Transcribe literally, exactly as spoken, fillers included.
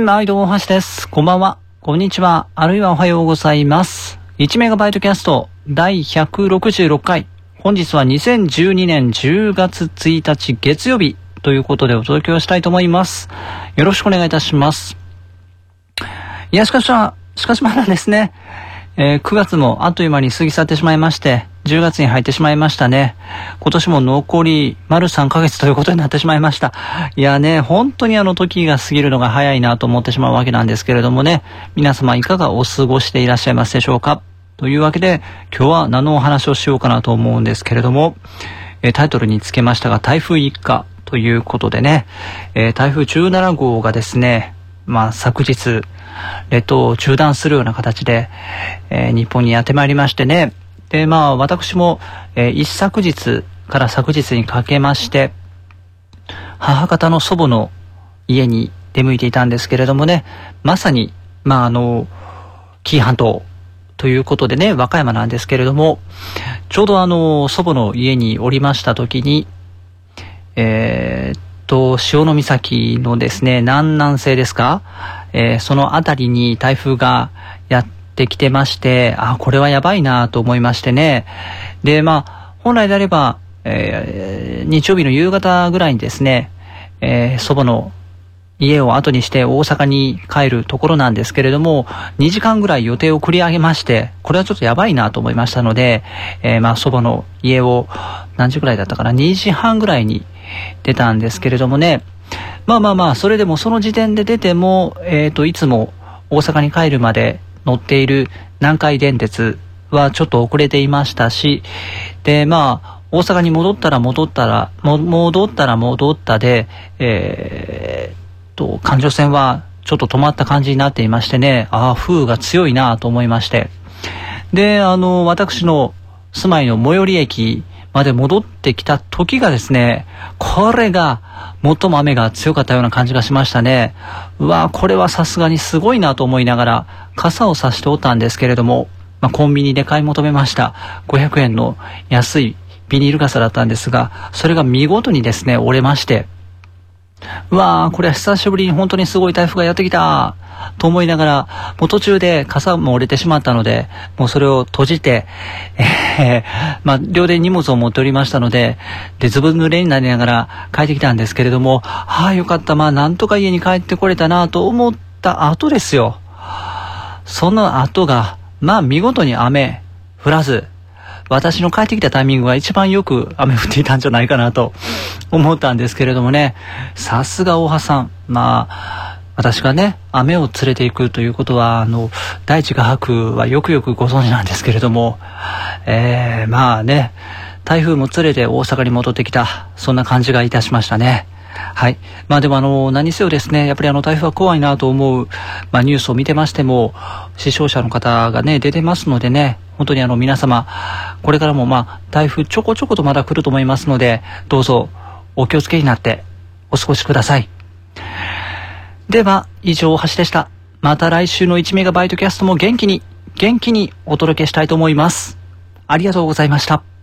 毎度大橋です。こんばんは、こんにちは、あるいはおはようございます。いちメガバイトキャストだいひゃくろくじゅうろっかい。本日はにせんじゅうにねんじゅうがつついたち月曜日ということでお届けをしたいと思います。よろしくお願いいたします。いや、しかし、しかしまだですね、えー、くがつもあっという間に過ぎ去ってしまいまして、じゅうがつに入ってしまいましたね。今年も残り丸さんかげつということになってしまいました。いやね、本当にあの時が過ぎるのが早いなと思ってしまうわけなんですけれどもね、皆様いかがお過ごしていらっしゃいますでしょうか。というわけで、今日は何のお話をしようかなと思うんですけれども、えー、タイトルにつけましたが、台風一過ということでね、えー、台風じゅうななごうがですね、まあ昨日、列島を中断するような形で、えー、日本にやってまいりましてね。で、まあ私も、えー、一昨日から昨日にかけまして、母方の祖母の家に出向いていたんですけれどもね、まさに、まああの、紀伊半島ということでね、和歌山なんですけれども、ちょうどあの、祖母の家におりました時に、えー、っと、潮岬のですね、南南西ですか、えー、そのあたりに台風がやってきてまして、あ、これはやばいなと思いましてね。で、まあ、本来であれば、えー、日曜日の夕方ぐらいにですね、えー、祖母の家を後にして大阪に帰るところなんですけれども、にじかんぐらい予定を繰り上げまして、これはちょっとやばいなと思いましたので、えー、まあ、祖母の家を何時ぐらいだったかな、にじはんぐらいに出たんですけれどもね、まあまあまあ、それでもその時点で出ても、えっと、いつも大阪に帰るまで乗っている南海電鉄はちょっと遅れていましたし、で、まあ、大阪に戻ったら戻ったら、も戻ったら戻ったで、えー、っと、環状線はちょっと止まった感じになっていましてね、ああ、風が強いなと思いまして。で、あの、私の住まいの最寄り駅まで戻ってきた時がですね、これが最も雨が強かったような感じがしましたね。うわ、これはさすがにすごいなと思いながら傘を差しておったんですけれども、まあ、コンビニで買い求めましたごひゃくえんの安いビニール傘だったんですが、それが見事にですね折れまして、うわー、これは久しぶりに本当にすごい台風がやってきたと思いながら、もう途中で傘も折れてしまったので、もうそれを閉じて、えー、まあ両手に荷物を持っておりましたので、でずぶ濡れになりながら帰ってきたんですけれども、ああよかった、まあなんとか家に帰ってこれたなと思った後ですよ。その後がまあ見事に雨降らず、私の帰ってきたタイミングが一番よく雨降っていたんじゃないかなと思ったんですけれどもね、さすが大橋さん。まあ私がね、雨を連れていくということは、あの大地画伯はよくよくご存知なんですけれども、えー、まあね、台風も連れて大阪に戻ってきた、そんな感じがいたしましたね。はい。まあでもあの何せよですね、やっぱりあの台風は怖いなと思う、まあ、ニュースを見てましても死傷者の方がね出てますのでね、本当にあの皆様これからもまあ台風ちょこちょことまだ来ると思いますので、どうぞお気をつけになってお過ごしください。では以上大橋でした。また来週のいちメガバイトキャストも元気に元気にお届けしたいと思います。ありがとうございました。